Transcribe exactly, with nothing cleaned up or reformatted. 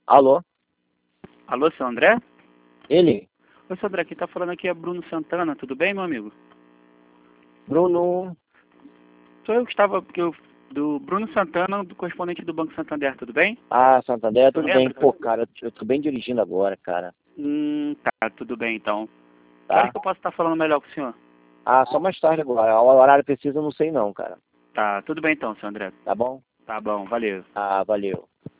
Alô? Alô, seu André? Ele? Oi, seu André, quem tá falando aqui é Bruno Santana, tudo bem, meu amigo? Bruno? Sou eu que estava, porque eu, do Bruno Santana, do correspondente do Banco Santander, tudo bem? Ah, Santander, Tu tudo bem. lembra? Pô, cara, eu tô bem dirigindo agora, cara. Hum, tá, tudo bem então. Que hora Tá? que eu posso estar falando melhor com o senhor? Ah, só mais tarde agora. O horário preciso eu não sei não, cara. Tá, tudo bem então, seu André. Tá bom? Tá bom, valeu. Ah, valeu.